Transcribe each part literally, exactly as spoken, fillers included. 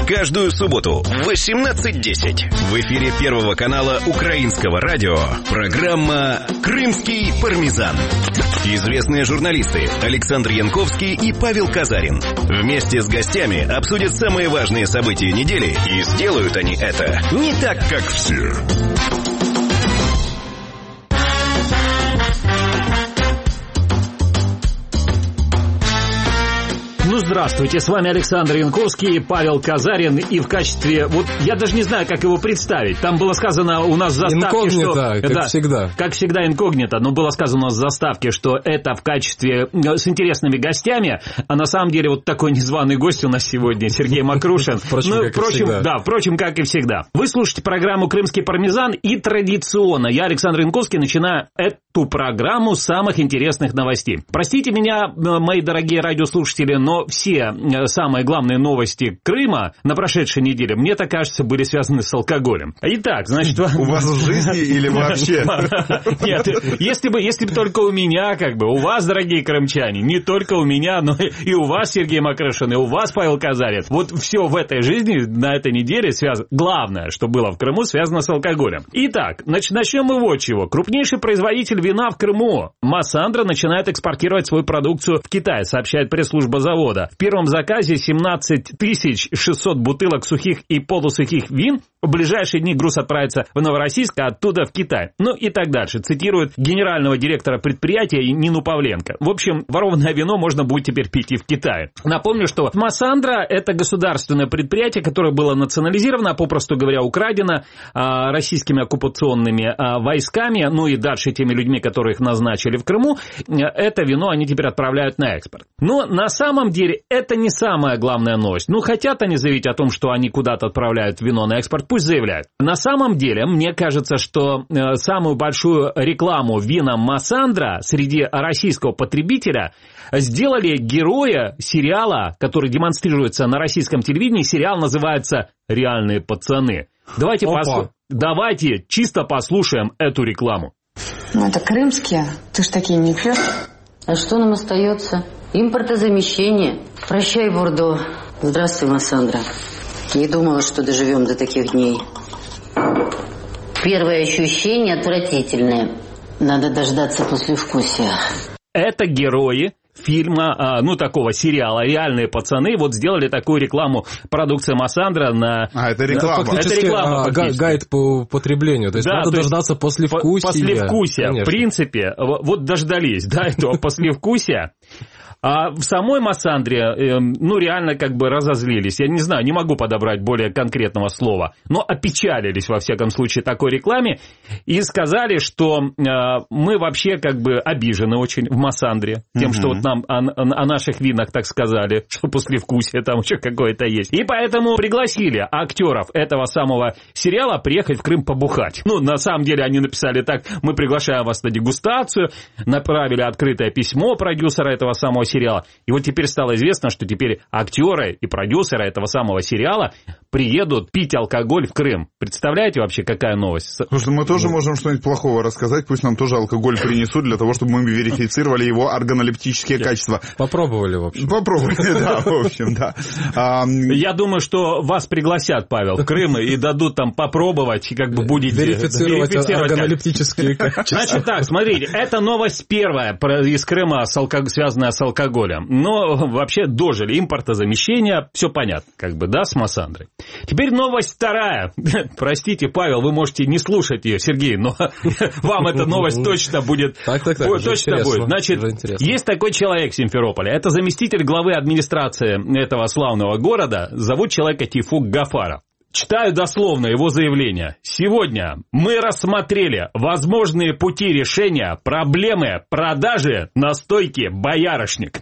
Каждую субботу в восемнадцать десять в эфире Первого канала Украинского радио программа «Крымский пармезан». Известные журналисты Александр Янковский и Павел Казарин вместе с гостями обсудят самые важные события недели, и сделают они это не так, как все. Ну, здравствуйте, с вами Александр Янковский и Павел Казарин, и в качестве, вот, я даже не знаю, как его представить, там было сказано у нас в заставке, инкогнито, что... как да, всегда. Как всегда инкогнито, но было сказано у нас в заставке, что это в качестве, с интересными гостями, а на самом деле вот такой незваный гость у нас сегодня, Сергей Макрушин. Впрочем, ну, как впрочем, и всегда. Да, впрочем, как и всегда. Вы слушаете программу «Крымский пармезан», и традиционно я, Александр Янковский, начинаю эту программу с самых интересных новостей. Простите меня, мои дорогие радиослушатели, но все самые главные новости Крыма на прошедшей неделе, мне так кажется, были связаны с алкоголем. Итак, значит... У вас в жизни или вообще? Нет, если бы, если бы только у меня, как бы, у вас, дорогие крымчане, не только у меня, но и у вас, Сергей Макрушин, и у вас, Павел Казарин. Вот все в этой жизни на этой неделе связано... Главное, что было в Крыму, связано с алкоголем. Итак, значит, начнем мы вот чего. Крупнейший производитель вина в Крыму, Массандра, начинает экспортировать свою продукцию в Китай, сообщает пресс-служба завода. В первом заказе семнадцать тысяч шестьсот бутылок сухих и полусухих вин. В ближайшие дни груз отправится в Новороссийск, а оттуда в Китай. Ну и так дальше. Цитирует генерального директора предприятия Нину Павленко. В общем, ворованное вино можно будет теперь пить и в Китае. Напомню, что Массандра – это государственное предприятие, которое было национализировано, попросту говоря, украдено а, российскими оккупационными а, войсками, ну и дальше теми людьми, которые их назначили в Крыму. Это вино они теперь отправляют на экспорт. Но на самом деле это не самая главная новость. Ну, хотят они заявить о том, что они куда-то отправляют вино на экспорт, пусть заявляют. На самом деле, мне кажется, что э, самую большую рекламу винам Массандра среди российского потребителя сделали герои сериала, который демонстрируется на российском телевидении. Сериал называется «Реальные пацаны». Давайте, послу... Давайте чисто послушаем эту рекламу. Ну, это крымские. Ты ж такие не пьешь. А что нам остается? Импортозамещение. Прощай, Бордо. Здравствуй, Массандра. Не думала, что доживем до таких дней. Первое ощущение отвратительное. Надо дождаться послевкусия. Это герои фильма, ну, такого сериала «Реальные пацаны». Вот сделали такую рекламу продукции Массандра на... А, это реклама. Фактически, это реклама, а, фактически. Гайд по потреблению. То есть да, надо то дождаться есть послевкусия. Послевкусия. Конечно. В принципе, вот дождались, да, этого послевкусия. А в самой Массандре, э, ну, реально как бы разозлились. Я не знаю, не могу подобрать более конкретного слова, но опечалились, во всяком случае, такой рекламе и сказали, что э, мы вообще как бы обижены очень в Массандре тем, mm-hmm. что вот нам о, о наших винах так сказали, что послевкусие там еще какое-то есть. И поэтому пригласили актеров этого самого сериала приехать в Крым побухать. Ну, на самом деле они написали так: мы приглашаем вас на дегустацию, направили открытое письмо продюсера этого самого сериала. И вот теперь стало известно, что теперь актеры и продюсеры этого самого сериала приедут пить алкоголь в Крым. Представляете вообще, какая новость? Слушай, мы тоже можем что-нибудь плохого рассказать. Пусть нам тоже алкоголь принесут, для того, чтобы мы верифицировали его органолептические качества. Попробовали, в общем. Попробовали, да, в общем, да. Я думаю, что вас пригласят, Павел, в Крым и дадут там попробовать, и как бы будете... Верифицировать органолептические качества. Значит так, смотрите, это новость первая из Крыма, связанная с алкоголем. Но вообще дожили импортозамещение, все понятно, как бы, да, с Массандрой. Теперь новость вторая. Простите, Павел, вы можете не слушать ее, Сергей, но вам эта новость точно будет. Так, так, так. Точно будет. Значит, есть такой человек в Симферополе. Это заместитель главы администрации этого славного города. Зовут человека Тейфук Гафаров. Читаю дословно его заявление. Сегодня мы рассмотрели возможные пути решения проблемы продажи настойки «Боярышник».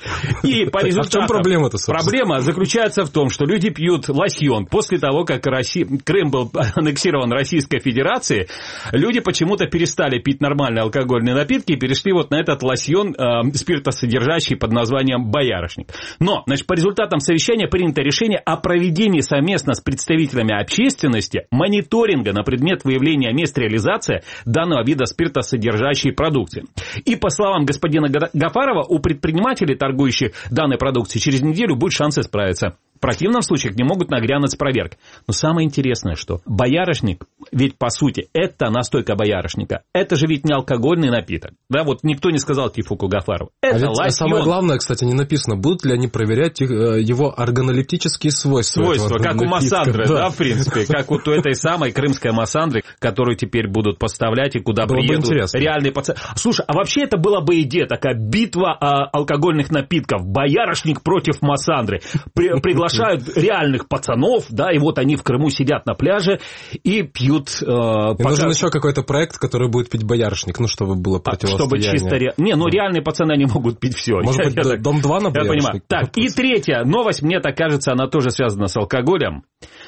И по результатам... А в чем проблема-то, собственно? Проблема заключается в том, что люди пьют лосьон. После того, как Россия... Крым был аннексирован Российской Федерацией, люди почему-то перестали пить нормальные алкогольные напитки и перешли вот на этот лосьон э, спиртосодержащий под названием «Боярышник». Но, значит, по результатам совещания принято решение о проведении совместно с представителями общественности мониторинга на предмет выявления мест реализации данного вида спиртосодержащей продукции. И, по словам господина Гафарова, у предпринимателей, торгующих данной продукцией, через неделю будет шанс исправиться. В противном случае к ним могут нагрянуть с проверкой. Но самое интересное, что боярышник, ведь по сути это настойка боярышника, это же ведь не алкогольный напиток. Да, вот никто не сказал Тифуку Гафарову. Это а лосьон. Самое главное, кстати, не написано, будут ли они проверять его органолептические свойства. Свойства, как у Массандры, да. да, в принципе, как вот у этой самой крымской Массандры, которую теперь будут поставлять и куда было приедут реальные пацаны. Слушай, а вообще это была бы идея такая, битва а, алкогольных напитков, боярышник против Массандры. При, приглашают реальных пацанов, да, и вот они в Крыму сидят на пляже и пьют... Э, и пока... нужен еще какой-то проект, который будет пить боярышник, ну, чтобы было противостояние. Чтобы чисто... Ре... Не, ну, реальные пацаны, они могут пить все. Может быть, так... Дом-два на боярышник? Я понимаю. Так, и третья новость, мне так кажется, она тоже связана с алкоголем.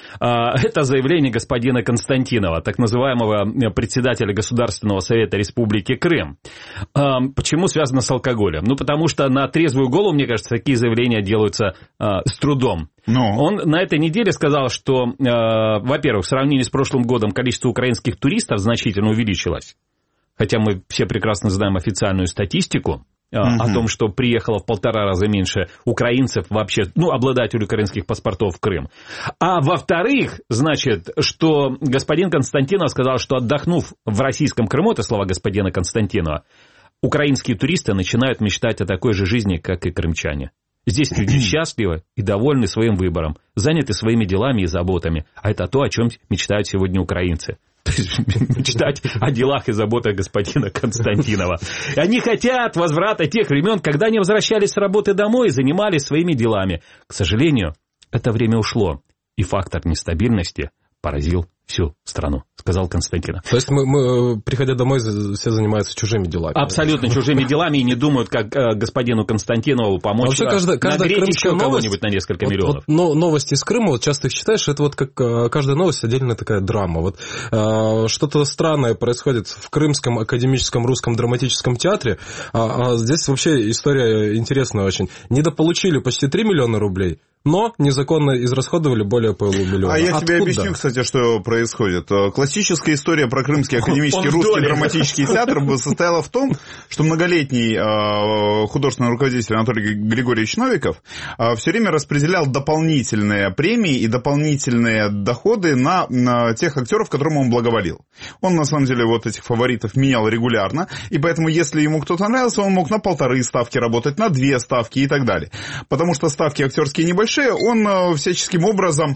Это заявление господина Константинова, так называемого председателя Государственного совета Республики Крым. Почему связано с алкоголем? Ну, потому что на трезвую голову, мне кажется, такие заявления делаются с трудом. Но. Он на этой неделе сказал, что, во-первых, в сравнении с прошлым годом количество украинских туристов значительно увеличилось. Хотя мы все прекрасно знаем официальную статистику. Угу. О том, что приехало в полтора раза меньше украинцев вообще, ну, обладателей украинских паспортов в Крым. А во-вторых, значит, что господин Константинов сказал, что отдохнув в российском Крыму, это слова господина Константинова, украинские туристы начинают мечтать о такой же жизни, как и крымчане. Здесь люди счастливы и довольны своим выбором, заняты своими делами и заботами. А это то, о чем мечтают сегодня украинцы. То есть мечтать о делах и заботах господина Константинова. И они хотят возврата тех времен, когда они возвращались с работы домой и занимались своими делами. К сожалению, это время ушло, и фактор нестабильности поразил всю страну, сказал Константинов. То есть мы, мы, приходя домой, все занимаются чужими делами. Абсолютно чужими делами и не думают, как э, господину Константинову помочь. Вообще, каждая, каждая нагреть еще кого-нибудь на несколько вот, миллионов. Вот, но, новости из Крыма, вот часто их читаешь, это вот как э, каждая новость отдельная такая драма. Вот, э, что-то странное происходит в Крымском академическом русском драматическом театре, а, а здесь вообще история интересная очень. Недополучили почти три миллиона рублей, но незаконно израсходовали более полумиллиона. А я Откуда? тебе объясню, кстати, что происходит. Классическая история про Крымский академический русский драматический театр состояла в том, что многолетний художественный руководитель Анатолий Григорьевич Новиков все время распределял дополнительные премии и дополнительные доходы на, на тех актеров, которым он благоволил. Он, на самом деле, вот этих фаворитов менял регулярно, и поэтому, если ему кто-то нравился, он мог на полторы ставки работать, на две ставки и так далее. Потому что ставки актерские небольшие, он всяческим образом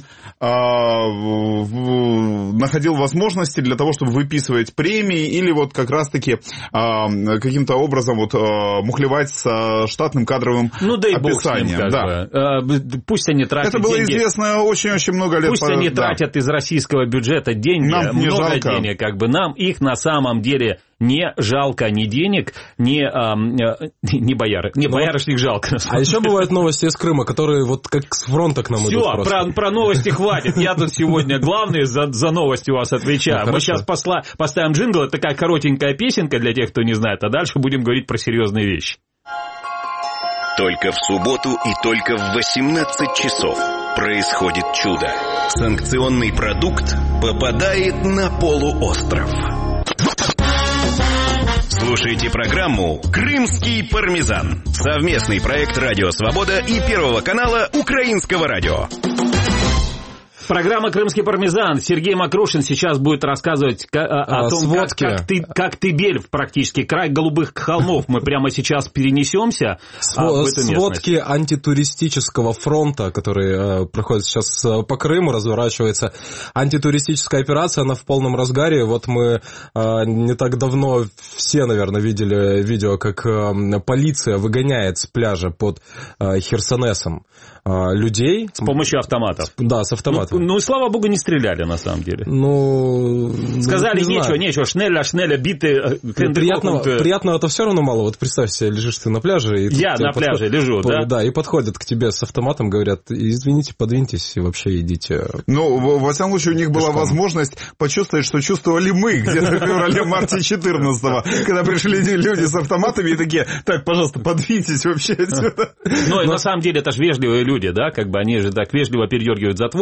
находил возможности для того, чтобы выписывать премии или вот как раз-таки а, каким-то образом вот а, мухлевать с штатным кадровым ну, да и описанием. Бог с ним, как да. бы. Пусть они тратят Это было деньги. известно очень-очень много лет. Пусть по... они да. тратят из российского бюджета деньги, нам не много жалко. денег, как бы нам их на самом деле не жалко ни денег, ни, а, ни бояры. Не, боярышник жалко. А еще бывают новости из Крыма, которые вот как с фронта к нам Все, идут. Все, про, про новости хватит. Я тут сегодня главный за, за новости у вас отвечаю. Ну, Мы сейчас посла, поставим джингл, это такая коротенькая песенка для тех, кто не знает, а дальше будем говорить про серьезные вещи. Только в субботу и только в восемнадцать часов происходит чудо. Санкционный продукт попадает на полуостров. Слушайте программу «Крымский пармезан». Совместный проект «Радио Свобода» и Первого канала Украинского радио. Программа «Крымский пармезан». Сергей Макрушин сейчас будет рассказывать о, о, о том, как, как, ты, как ты бель практически, край голубых холмов. Мы прямо сейчас перенесемся Сво- в эту Сводки местность. Антитуристического фронта, который э, проходит сейчас по Крыму, разворачивается. Антитуристическая операция, она в полном разгаре. Вот мы э, не так давно все, наверное, видели видео, как э, полиция выгоняет с пляжа под э, Херсонесом э, людей. С помощью автоматов. Да, с автоматом. Ну, ну, слава богу, не стреляли, на самом деле. Ну, сказали, не нечего, знаю. нечего, шнеля, шнеля, биты. Приятного, приятного это все равно мало. Вот представь себе, лежишь ты на пляже. И Я на пляже подход... лежу, по, да? Да, и подходят к тебе с автоматом, говорят, извините, подвиньтесь и вообще идите. Ну, во всяком случае, у них была возможность почувствовать, что чувствовали мы где-то в феврале-марте четырнадцатого, когда пришли люди с автоматами и такие, так, пожалуйста, подвиньтесь вообще отсюда. Ну, и на самом деле, это же вежливые люди, да, как бы они же так вежливо передергивают затворы, говорят,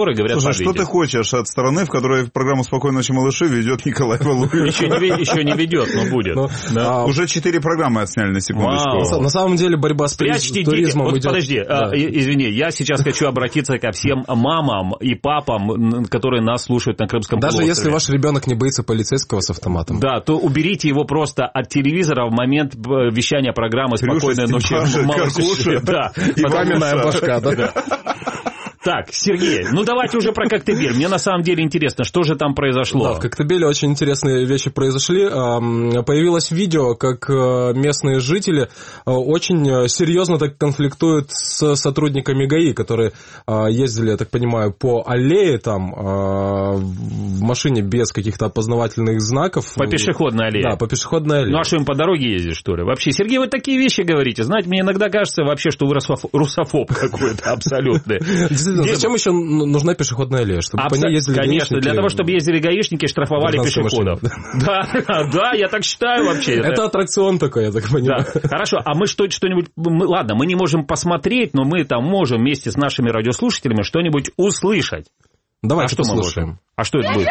Скажи, что ты хочешь от страны, в которой программу «Спокойной ночи, малыши» ведет Николай Валуев? Еще не, еще не ведет, но будет. Ну, да. а, Уже четыре программы отсняли, на секундочку. на, на самом деле борьба с Прячьте туризмом дети. идет... Вот подожди, Да. а, извини, я сейчас хочу обратиться ко всем мамам и папам, которые нас слушают на Крымском Даже полуострове. если ваш ребенок не боится полицейского с автоматом. Да, то уберите его просто от телевизора в момент вещания программы «Спокойной ночи, малыши». Да, И каменная башка, да? Так, Сергей, ну давайте уже про Коктебель. Мне на самом деле интересно, что же там произошло. Да, в Коктебеле очень интересные вещи произошли. Появилось видео, как местные жители очень серьезно так конфликтуют с сотрудниками ГАИ, которые ездили, я так понимаю, по аллее там в машине без каких-то опознавательных знаков. По пешеходной аллее. Да, по пешеходной аллее. Ну а что им по дороге ездить, что ли? Вообще, Сергей, вы такие вещи говорите. Знаете, мне иногда кажется вообще, что вы русофоб какой-то абсолютный. Зачем еще нужна пешеходная аллея? Чтобы Абсо... по ней ездили Конечно, гаишники? для того, чтобы ездили гаишники, штрафовали пешеходов. Да, да, я так считаю вообще. Это аттракцион такой, я так понимаю. Да. Хорошо, а мы что, что-нибудь... Мы, ладно, мы не можем посмотреть, но мы там можем вместе с нашими радиослушателями что-нибудь услышать. Давайте а что послушаем. Мы можем? А что это будет?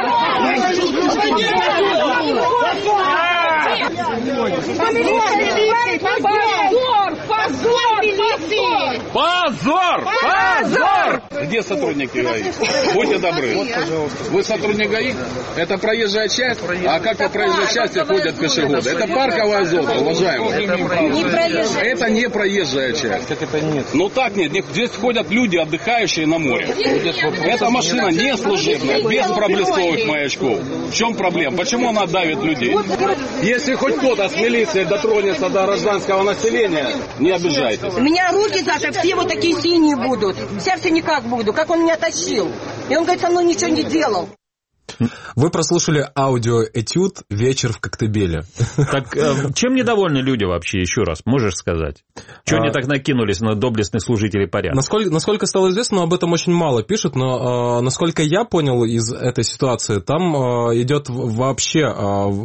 Позор! Позор! Где сотрудники ГАИ? Будьте добры. Вот, пожалуйста. Вы сотрудник ГАИ? Это проезжая часть? А как по проезжей части ходят пешеходы? Это парковая зона, уважаемые. Не проезжая. Это не проезжая часть. Как это нет? Ну так нет. Здесь ходят люди, отдыхающие на море. Эта машина не служебная, без проблесковых маячков. В чем проблема? Почему она давит людей? Если хоть кто-то с милицией дотронется до гражданского населения, не обижайтесь. У меня руки даже все вот такие синие будут. Сердце никак буду, как он меня тащил. И он говорит, со мной ничего не делал. Вы прослушали аудиоэтюд «Вечер в Коктебеле». Так э, чем недовольны люди вообще, еще раз, можешь сказать? Чего а... они так накинулись на доблестных служителей порядка? Насколько, насколько стало известно, об этом очень мало пишут, но э, насколько я понял из этой ситуации, там э, идет вообще э,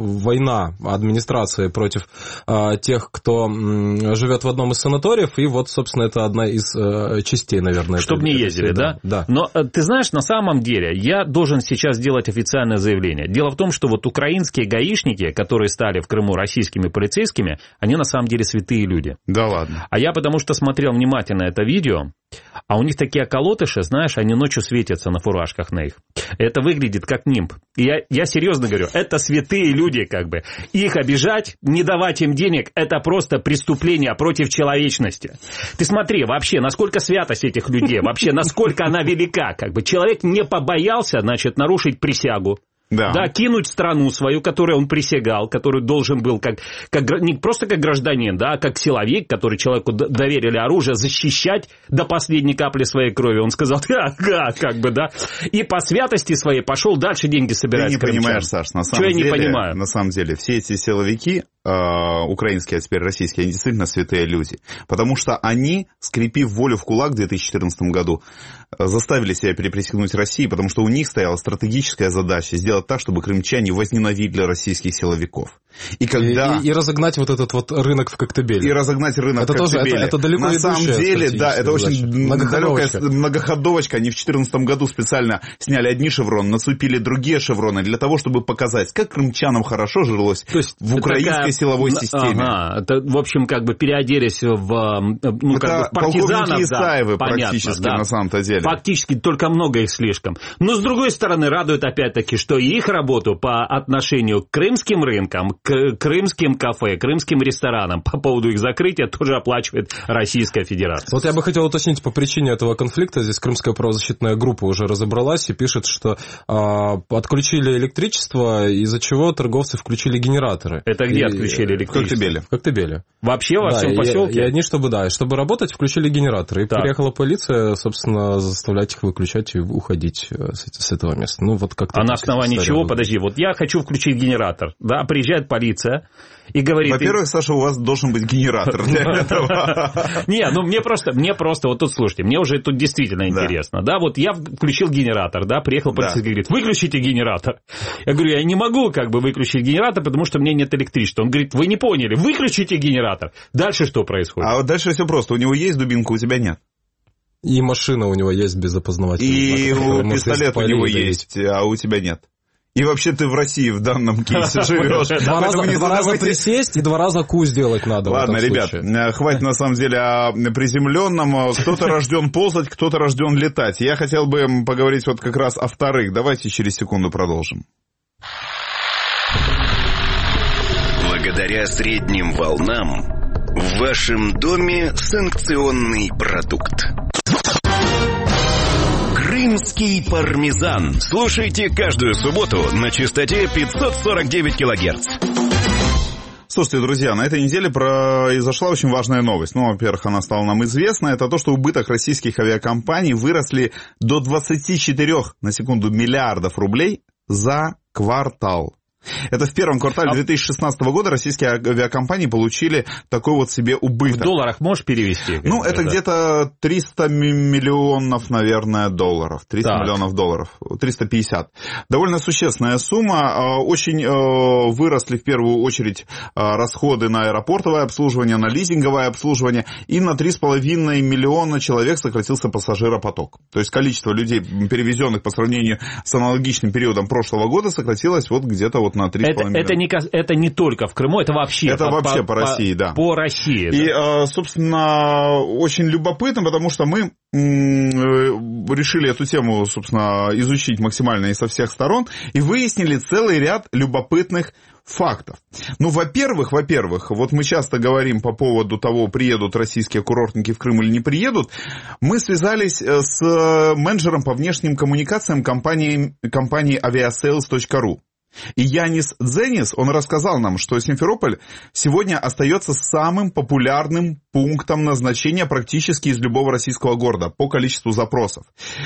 война администрации против э, тех, кто э, живет в одном из санаториев, и вот, собственно, это одна из э, частей, наверное. Чтобы не ездили, да? Да. Но э, ты знаешь, на самом деле, я должен сейчас сделать официальное заявление. Дело в том, что вот украинские гаишники, которые стали в Крыму российскими полицейскими, они на самом деле святые люди. Да ладно. А я потому что смотрел внимательно это видео, а у них такие околотыши, знаешь, они ночью светятся на фуражках на их. Это выглядит как нимб. И я, я серьезно говорю, это святые люди как бы. Их обижать, не давать им денег, это просто преступление против человечности. Ты смотри, вообще, насколько святость этих людей, вообще, насколько она велика. Как бы человек не побоялся, значит, нарушить присягу. Да. да, кинуть страну свою, которой он присягал, который должен был как, как, не просто как гражданин, да, а как силовик, который человеку доверили оружие, защищать до последней капли своей крови. Он сказал, ага, как бы, да, и по святости своей пошел дальше деньги собирать. Ты не понимаешь, Саш, на самом Что деле, я не понимаю? На самом деле, все эти силовики, э, украинские, а теперь российские, они действительно святые люди. Потому что они, скрепив волю в кулак в две тысячи четырнадцатом году, заставили себя переприсягнуть России, потому что у них стояла стратегическая задача сделать так, чтобы крымчане возненавидели российских силовиков. И, когда... и, и, и разогнать вот этот вот рынок в Коктебеле. И разогнать рынок это в Коктебеле. Тоже, это, это далеко На самом деле, да, это очень далекая многоходовочка. Они в две тысячи четырнадцатом году специально сняли одни шевроны, нацепили другие шевроны для того, чтобы показать, как крымчанам хорошо жилось То есть в украинской такая... силовой системе. Ага, это, в общем, как бы переоделись в ну, это как бы партизанов. Исаевы да, практически, понятно, да. на самом-то деле. Фактически, только много их слишком. Но, с другой стороны, радует опять-таки, что их работу по отношению к крымским рынкам, к крымским кафе, крымским ресторанам по поводу их закрытия тоже оплачивает Российская Федерация. Вот я бы хотел уточнить по причине этого конфликта. Здесь Крымская правозащитная группа уже разобралась и пишет, что а, отключили электричество, из-за чего торговцы включили генераторы. Это где и... отключили электричество? В Коктебеле. В Коктебеле. Вообще во да, всем и, поселке? И они, чтобы, да, чтобы работать, включили генераторы. И так. приехала полиция, собственно, заставлять их выключать и уходить с, с этого места. Ну, вот как-то а на основании чего? Будет. Подожди, вот я хочу включить генератор. Да, приезжает полиция и говорит... Во-первых, Саша, у вас должен быть генератор для этого. Не, ну мне просто, мне просто, вот тут слушайте, мне уже тут действительно интересно. Да, вот я включил генератор, да, приехал полицейский, говорит, выключите генератор. Я говорю, я не могу как бы выключить генератор, потому что у меня нет электричества. Он говорит, вы не поняли, выключите генератор. Дальше что происходит? А вот дальше все просто. У него есть дубинка, у тебя нет. И машина у него есть без опознавательного И знака, пистолет у него есть, а у тебя нет. И вообще ты в России в данном кейсе живешь. Два раза, два раза присесть и два раза ку сделать надо. Ладно, ребят, хватит на самом деле о приземленном. Кто-то рожден ползать, кто-то рожден летать. Я хотел бы поговорить вот как раз о вторых. Давайте через секунду продолжим. Благодаря средним волнам в вашем доме санкционный продукт. Крымский пармезан. Слушайте каждую субботу на частоте пятьсот сорок девять килогерц. Слушайте, друзья, на этой неделе произошла очень важная новость. Ну, во-первых, она стала нам известна. Это то, что убыток российских авиакомпаний выросли до двадцати четырёх, на секунду, миллиардов рублей за квартал. Это в первом квартале две тысячи шестнадцатого года российские авиакомпании получили такой вот себе убыток. В долларах можешь перевести? Ну, это да. Где-то триста миллионов, наверное, долларов. триста так. миллионов долларов. триста пятьдесят. Довольно существенная сумма. Очень выросли в первую очередь расходы на аэропортовое обслуживание, на лизинговое обслуживание. И на три с половиной миллиона человек сократился пассажиропоток. То есть количество людей, перевезенных по сравнению с аналогичным периодом прошлого года, сократилось вот где-то вот на три с половиной это, миллиона. Это не, это не только в Крыму, это вообще, это по, вообще по, по России, по, да. По России. И, да. собственно, очень любопытно, потому что мы решили эту тему, собственно, изучить максимально и со всех сторон, и выяснили целый ряд любопытных фактов. Ну, во-первых, во-первых, вот мы часто говорим по поводу того, приедут российские курортники в Крым или не приедут. Мы связались с менеджером по внешним коммуникациям компании, компании авиасейлс точка ру. И Янис Дзенис, он рассказал нам, что Симферополь сегодня остается самым популярным пунктом назначения практически из любого российского города по количеству запросов.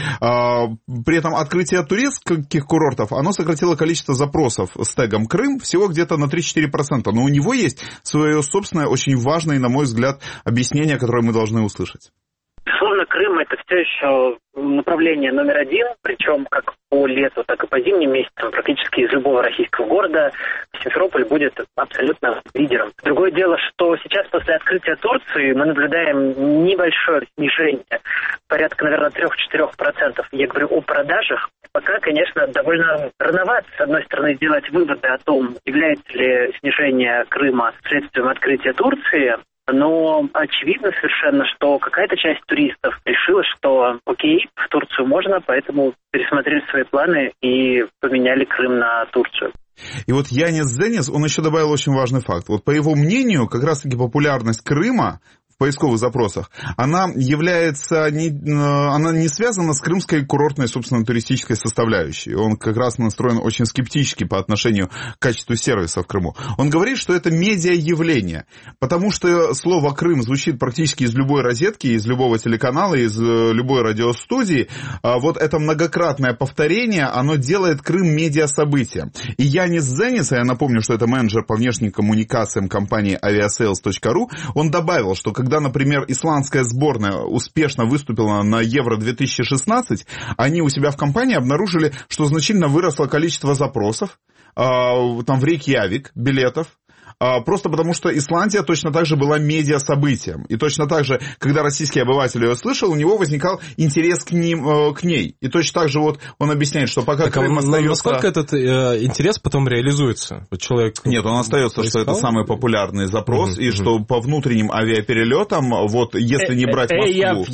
При этом открытие туристских курортов, оно сократило количество запросов с тегом Крым всего где-то на три-четыре процента. Но у него есть свое собственное, очень важное, на мой взгляд, объяснение, которое мы должны услышать. Безусловно, Крым – это все еще направление номер один, причем как по лету, так и по зимним месяцам практически из любого российского города Симферополь будет абсолютно лидером. Другое дело, что сейчас после открытия Турции мы наблюдаем небольшое снижение, порядка, наверное, три-четыре процента. Я говорю о продажах. Пока, конечно, довольно рановато, с одной стороны, сделать выводы о том, является ли снижение Крыма следствием открытия Турции. Но очевидно совершенно, что какая-то часть туристов решила, что окей, в Турцию можно, поэтому пересмотрели свои планы и поменяли Крым на Турцию. И вот Янис Дзенис, он еще добавил очень важный факт. Вот по его мнению, как раз-таки популярность Крыма в поисковых запросах, она является, не, она не связана с крымской курортной, собственно, туристической составляющей. Он как раз настроен очень скептически по отношению к качеству сервиса в Крыму. Он говорит, что это медиа-явление, потому что слово «Крым» звучит практически из любой розетки, из любого телеканала, из любой радиостудии. Вот это многократное повторение, оно делает Крым медиа-событием. И Янис Дзенис, я напомню, что это менеджер по внешним коммуникациям компании авиасейлс точка ру, он добавил, что когда, например, исландская сборная успешно выступила на Евро две тысячи шестнадцать, они у себя в компании обнаружили, что значительно выросло количество запросов, э, там в Рейкьявик билетов, э, просто потому что Исландия точно так же была медиа-событием. И точно так же, когда российский обыватель ее слышал, у него возникал интерес к, ним, э, к ней. И точно так же вот он объясняет, что пока так, Крым а остается... Насколько этот э, интерес потом реализуется? Вот человек... Нет, он остается, что это самый популярный запрос, mm-hmm. и что по внутренним авиаперелетам, вот если не брать Москву...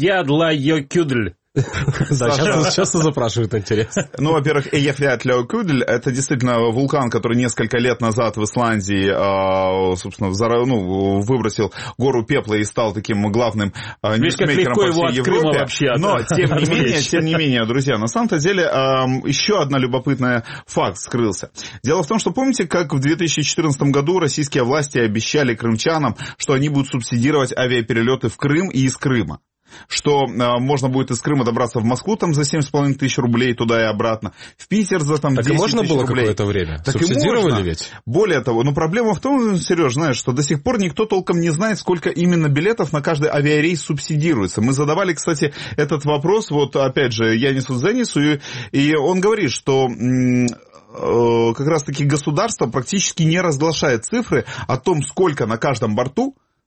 Да, часто, часто запрашивают интерес. Ну, во-первых, Эйяфлятлёкудль — это действительно вулкан, который несколько лет назад в Исландии, собственно, взорв... ну, выбросил гору пепла и стал таким главным ньюсмейкером по всей Европе. Вообще, но, тем не менее, тем не менее, друзья, на самом-то деле еще одна любопытная факт скрылся. Дело в том, что помните, как в две тысячи четырнадцатом году российские власти обещали крымчанам, что они будут субсидировать авиаперелеты в Крым и из Крыма? Что э, можно будет из Крыма добраться в Москву там за семь с половиной тысяч рублей туда и обратно, в Питер за там десять тысяч рублей. Так и можно было какое-то время? Так субсидировали ведь? Более того, но проблема в том, Сереж, знаешь, что до сих пор никто толком не знает, сколько именно билетов на каждый авиарейс субсидируется. Мы задавали, кстати, этот вопрос, вот опять же, Янису Дзенису, и, и он говорит, что... М- как раз-таки государство практически не разглашает цифры о том, сколько на каждом борту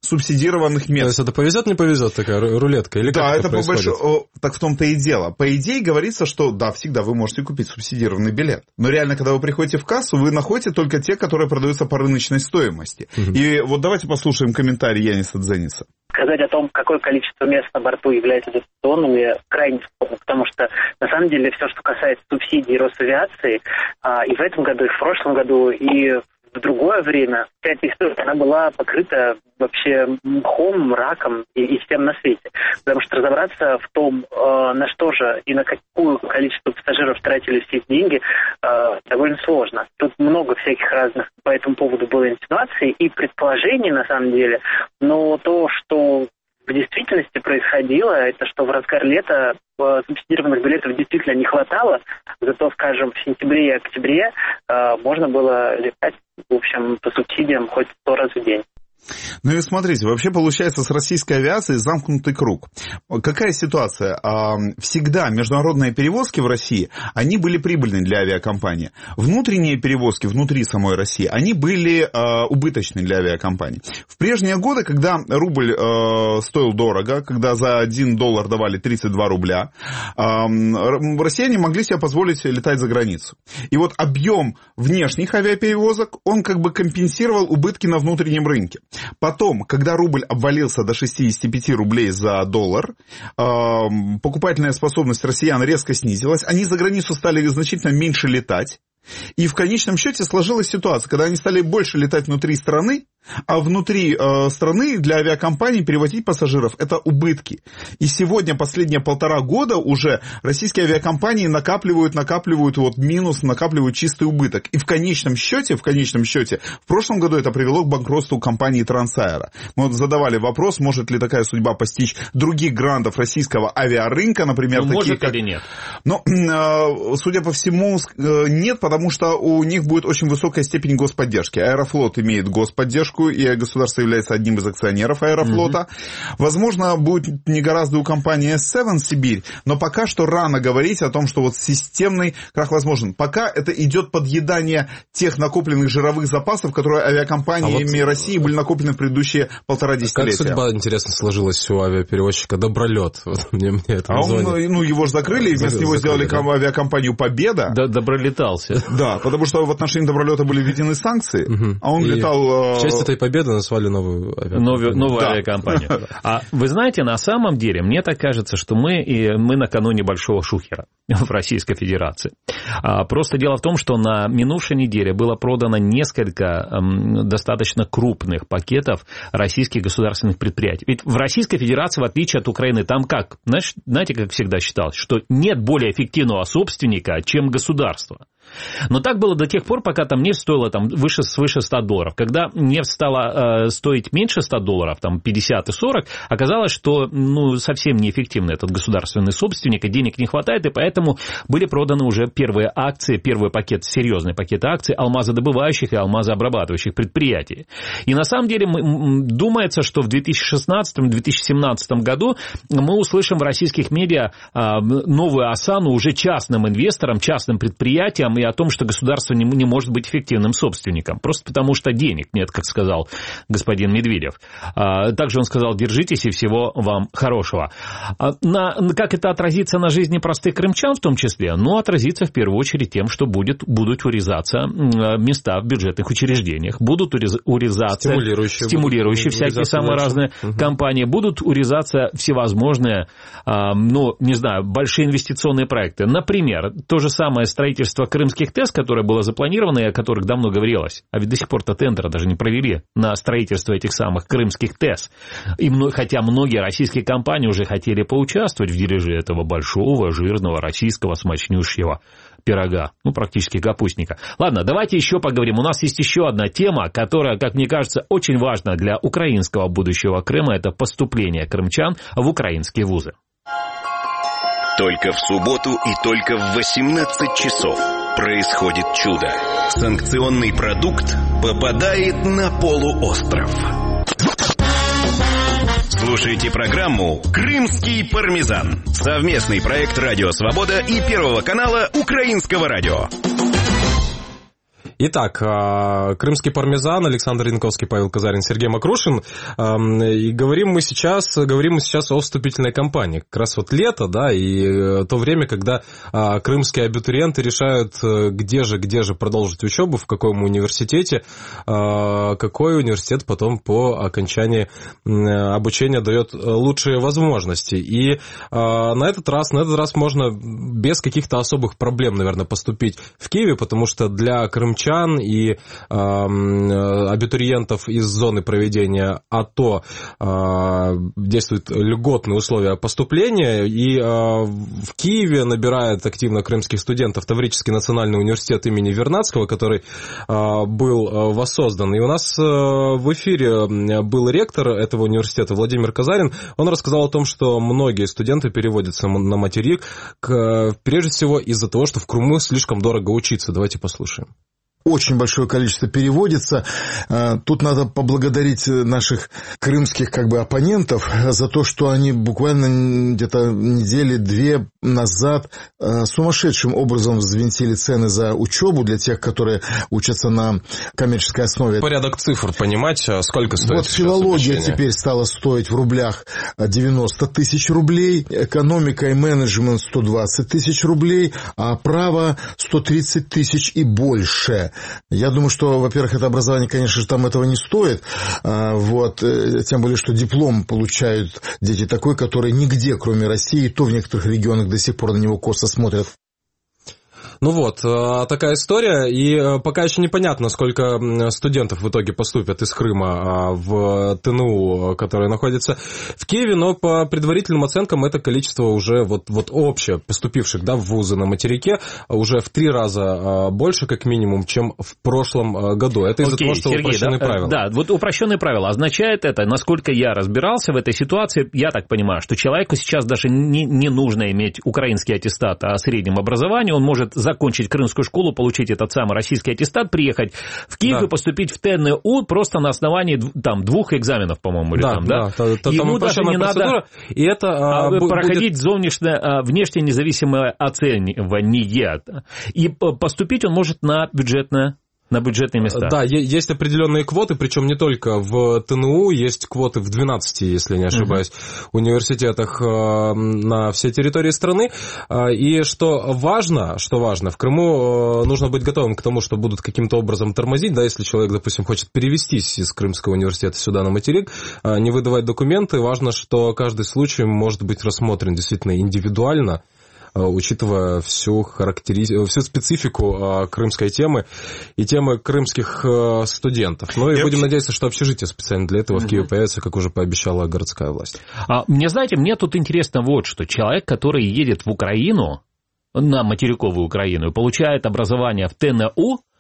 субсидированных мест. То есть это повезет, не повезет, такая рулетка? Или да, как это, это по большому... Так в том-то и дело. По идее говорится, что да, всегда вы можете купить субсидированный билет. Но реально, когда вы приходите в кассу, вы находите только те, которые продаются по рыночной стоимости. Угу. И вот давайте послушаем комментарий Яниса Дзениса. Сказать о том, какое количество мест на борту является дотационными, крайне сложно, потому что, на самом деле, все, что касается субсидий Росавиации, и в этом году, и в прошлом году, и в другое время, вся эта история, она была покрыта вообще мхом, раком и, и всем на свете. Потому что разобраться в том, э, на что же и на какое количество пассажиров тратили все эти деньги, э, довольно сложно. Тут много всяких разных по этому поводу было инсинуаций и предположений, на самом деле. Но то, что в действительности происходило, это что в разгар лета субсидированных билетов действительно не хватало, зато, скажем, в сентябре и октябре э, можно было летать, в общем, по субсидиям хоть сто раз в день. Ну и смотрите, вообще получается с российской авиацией замкнутый круг. Какая ситуация? Всегда международные перевозки в России, они были прибыльны для авиакомпании. Внутренние перевозки внутри самой России, они были убыточны для авиакомпаний. В прежние годы, когда рубль стоил дорого, когда за один доллар давали тридцать два рубля, россияне могли себе позволить летать за границу. И вот объем внешних авиаперевозок, он как бы компенсировал убытки на внутреннем рынке. Потом, когда рубль обвалился до шестьдесят пять рублей за доллар, э, покупательная способность россиян резко снизилась, они за границу стали значительно меньше летать, и в конечном счете сложилась ситуация, когда они стали больше летать внутри страны, а внутри э, страны для авиакомпаний перевозить пассажиров – это убытки. И сегодня, последние полтора года уже российские авиакомпании накапливают, накапливают вот минус, накапливают чистый убыток. И в конечном счете, в конечном счете, в прошлом году это привело к банкротству компании Трансаэро. Мы вот задавали вопрос, может ли такая судьба постичь других грандов российского авиарынка, например, ну, такие может как... или нет? Но, э, судя по всему, э, нет, потому что у них будет очень высокая степень господдержки. Аэрофлот имеет господдержку, и государство является одним из акционеров Аэрофлота. Mm-hmm. Возможно, будет не гораздо у компании эс семь Сибирь, но пока что рано говорить о том, что вот системный крах возможен. Пока это идет подъедание тех накопленных жировых запасов, которые авиакомпаниями а вот России были накоплены в предыдущие полтора десятилетия. Как судьба, интересно, сложилась у авиаперевозчика Добролет? Вот мне, мне это а он, ну, его же закрыли, и вместо него сделали да? авиакомпанию Победа. Да, добролетался. Да, потому что в отношении Добролета были введены санкции, угу. а он и летал... В честь этой победы назвали новую авиакомпанию. Новую, новую да. авиакомпанию. А вы знаете, на самом деле, мне так кажется, что мы, и мы накануне большого шухера в Российской Федерации. А, просто дело в том, что на минувшей неделе было продано несколько м, достаточно крупных пакетов российских государственных предприятий. Ведь в Российской Федерации, в отличие от Украины, там как? Знаешь, знаете, как всегда считалось, что нет более эффективного собственника, чем государство. Но так было до тех пор, пока там нефть стоила там, выше, свыше ста долларов. Когда нефть стала э, стоить меньше ста долларов, там пятьдесят и сорок, оказалось, что ну, совсем неэффективный этот государственный собственник, и денег не хватает, и поэтому были проданы уже первые акции, первый пакет, серьезный пакет акций алмазодобывающих и алмазообрабатывающих предприятий. И на самом деле мы, думается, что в две тысячи шестнадцатом - две тысячи семнадцатом году мы услышим в российских медиа э, новую осану уже частным инвесторам, частным предприятиям, и о том, что государство не, не может быть эффективным собственником, просто потому что денег нет, как сказал господин Медведев. А, также он сказал, держитесь и всего вам хорошего. А, на, как это отразится на жизни простых крымчан в том числе? Ну, отразится в первую очередь тем, что будет, будут урезаться места в бюджетных учреждениях, будут урез, урезаться стимулирующие, стимулирующие будут, всякие самые разные угу. компании, будут урезаться всевозможные, а, ну, не знаю, большие инвестиционные проекты. Например, то же самое строительство крымских ТЭС, которое было запланировано и о которых давно говорилось, а ведь до сих пор-то тендера даже не провели на строительство этих самых крымских ТЭС. И, хотя многие российские компании уже хотели поучаствовать в дележе этого большого, жирного, российского, смачнющего пирога, ну, практически капустника. Ладно, давайте еще поговорим. У нас есть еще одна тема, которая, как мне кажется, очень важна для украинского будущего Крыма. Это поступление крымчан в украинские вузы. Только в субботу и только в восемнадцать часов происходит чудо. Санкционный продукт попадает на полуостров. Слушайте программу «Крымский пармезан». Совместный проект «Радио Свобода» и Первого канала Украинского радио. Итак, крымский пармезан, Александр Янковский, Павел Казарин, Сергей Макрушин. И говорим мы сейчас, говорим мы сейчас о вступительной кампании. Как раз вот лето, да, и то время, когда крымские абитуриенты решают, где же, где же продолжить учебу, в каком университете, какой университет потом по окончании обучения дает лучшие возможности. И на этот раз, на этот раз можно без каких-то особых проблем, наверное, поступить в Киеве, потому что для крымчан и абитуриентов из зоны проведения АТО действуют льготные условия поступления, и в Киеве набирает активно крымских студентов Таврический национальный университет имени Вернадского, который был воссоздан. И у нас в эфире был ректор этого университета Владимир Казарин. Он рассказал о том, что многие студенты переводятся на материк, прежде всего из-за того, что в Крыму слишком дорого учиться. Давайте послушаем. Очень большое количество переводится. Тут надо поблагодарить наших крымских как бы оппонентов за то, что они буквально где-то недели две назад сумасшедшим образом взвинтили цены за учебу для тех, которые учатся на коммерческой основе. Порядок цифр понимать, сколько стоит. Вот филология обучение? Теперь стала стоить в рублях девяносто тысяч рублей, экономика и менеджмент сто двадцать тысяч рублей, а право сто тридцать тысяч и больше. Я думаю, что, во-первых, это образование, конечно же, там этого не стоит, вот, тем более, что диплом получают дети такой, который нигде, кроме России, то в некоторых регионах до сих пор на него косо смотрят. Ну вот, такая история, и пока еще непонятно, сколько студентов в итоге поступят из Крыма в ТНУ, которое находится в Киеве, но по предварительным оценкам это количество уже вот, вот общее поступивших, да, в вузы на материке уже в три раза больше, как минимум, чем в прошлом году. Это из-за Окей, того, что Сергей, упрощенные да, правила. Да, вот упрощенные правила. Означает это, насколько я разбирался в этой ситуации, я так понимаю, что человеку сейчас даже не, не нужно иметь украинский аттестат о среднем образовании, он может закончить крымскую школу, получить этот самый российский аттестат, приехать в Киев да. и поступить в ТНУ просто на основании там, двух экзаменов, по-моему, или да, там, да? да. да. Ему даже не надо и это, а, проходить будет... зовнешнее, внешне независимое оценивание. И поступить он может на бюджетное на бюджетные места. Да, есть определенные квоты, причем не только в ТНУ, есть квоты в двенадцати, если не ошибаюсь, uh-huh. университетах на всей территории страны. И что важно, что важно, в Крыму нужно быть готовым к тому, что будут каким-то образом тормозить, да, если человек, допустим, хочет перевестись из Крымского университета сюда на материк, не выдавать документы, важно, что каждый случай может быть рассмотрен действительно индивидуально, учитывая всю, характери... всю специфику крымской темы и темы крымских студентов. Ну и Я будем вообще... надеяться, что общежитие специально для этого в Киеве появится, как уже пообещала городская власть. А, мне, знаете, мне тут интересно вот что. Человек, который едет в Украину, на материковую Украину, и получает образование в ТНУ,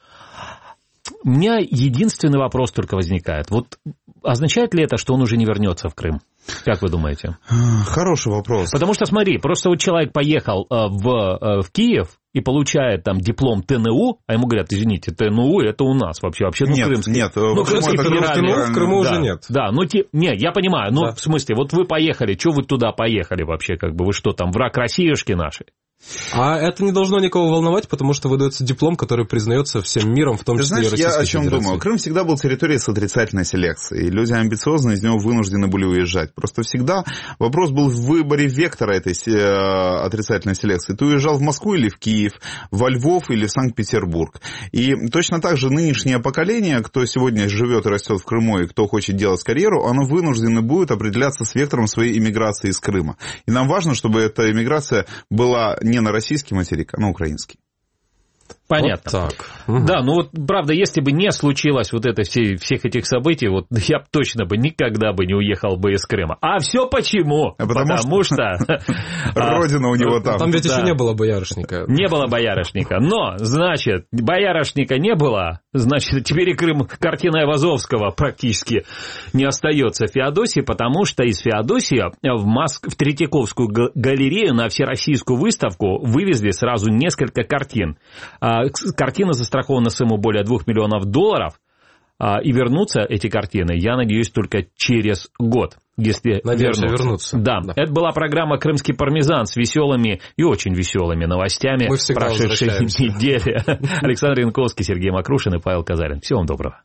у меня единственный вопрос только возникает. Вот означает ли это, что он уже не вернется в Крым? Как вы думаете? Хороший вопрос. Потому что, смотри, просто вот человек поехал в, в Киев и получает там диплом ТНУ, а ему говорят, извините, ТНУ это у нас вообще, вообще ну, нет, крымский. Нет, ну, крымский федеральный. В Крыму да, уже нет. Да, ну, те, не, я понимаю, ну, да. в смысле, вот вы поехали, что вы туда поехали вообще, как бы, вы что там, враг Россиюшки нашей? А это не должно никого волновать, потому что выдается диплом, который признается всем миром, в том Ты числе знаешь, и Российской я о чем Федерации. думаю? Крым всегда был территорией с отрицательной селекцией, и люди амбициозные из него вынуждены были уезжать. Просто всегда вопрос был в выборе вектора этой отрицательной селекции. Ты уезжал в Москву или в Киев, во Львов или в Санкт-Петербург. И точно так же нынешнее поколение, кто сегодня живет и растет в Крыму, и кто хочет делать карьеру, оно вынуждено будет определяться с вектором своей иммиграции из Крыма. И нам важно, чтобы эта иммиграция была не на российский материк, а на украинский. Понятно. Вот так. Да, ну вот, правда, если бы не случилось вот это все, всех этих событий, вот я бы точно бы никогда бы не уехал бы из Крыма. А все почему? А потому, потому что... Родина у него там. Там ведь еще не было боярышника. Не было боярышника. Но, значит, боярышника не было, значит, теперь и Крым, картина Айвазовского практически не остается в Феодосии, потому что из Феодосии в, Моск... в Третьяковскую галерею на всероссийскую выставку вывезли сразу несколько картин. Картина застрахована сумму более двух миллионов долларов, и вернутся эти картины, я надеюсь, только через год. если Надеемся вернуться. вернуться. Да. да, это была программа «Крымский пармезан» с веселыми и очень веселыми новостями прошедшей недели. Александр Янковский, Сергей Макрушин и Павел Казарин. Всего вам доброго.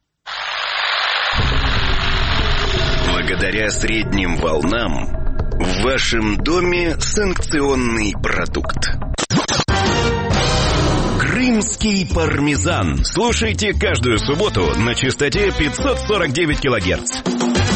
Благодаря средним волнам в вашем доме санкционный продукт. Крымский пармезан. Слушайте каждую субботу на частоте пятьсот сорок девять килогерц.